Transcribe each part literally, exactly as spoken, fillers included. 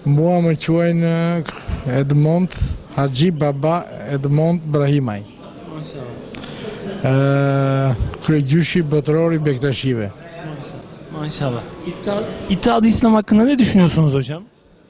Mua më quajnë Edmond Haxhi Baba Edmond Brahimaj. Kryegjyshi botëror i Bektashive. Maşallah. İttihat, İttihat-ı İslam hakkında ne düşünüyorsunuz hocam?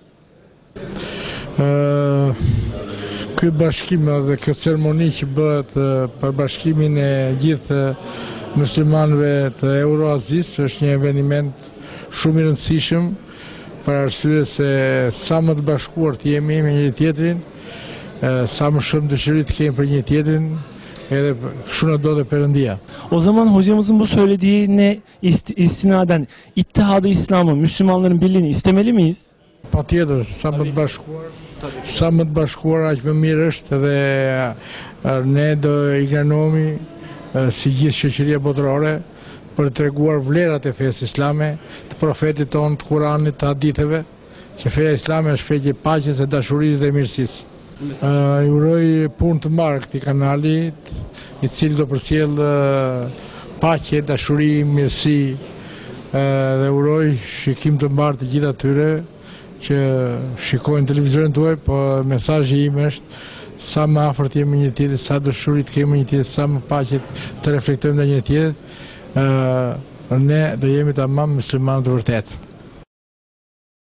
Ky bashkim dhe kjo ceremoni që bëhet për bashkimin e gjithë muslimanëve të Euroazisë është një eveniment shumë i rëndësishëm për arsye se sa më të bashkuar të jemi me njëri tjetrin, sa më shumë dëshirë të kemi për një tjetrin, edhe kështu na do dhe Perëndia. O zaman hocamızın bu söylediğine ist istinaden İttihat-ı İslam'ı, Müslümanların birliğini istemeli miyiz? Patjetër, sa më të bashkuar, sa më të bashkuar aq më mirë është dhe ne do i garnohemi si gjithë shoqëria botërore për të treguar vlerat e fesë islame, të profetit tonë, të Kuranit, të haditheve, që feja islame është fe e paqes, e dashurisë dhe mirësisë. Uh, I uroj punë të mbarë këtij kanali, i cili do përcjell paqe, dashuri, mirësi, uh, dhe uroj shikim të mbarë të gjithë atyre që shikojnë televizorin tuaj, po mesazhi im është sa më afër të jemi një tjetrit, sa dashuri të kemi një tjetrit, sa më paqe të reflektojmë ndaj një tjetrit, uh, ne do jemi tamam muslimanë të vërtetë.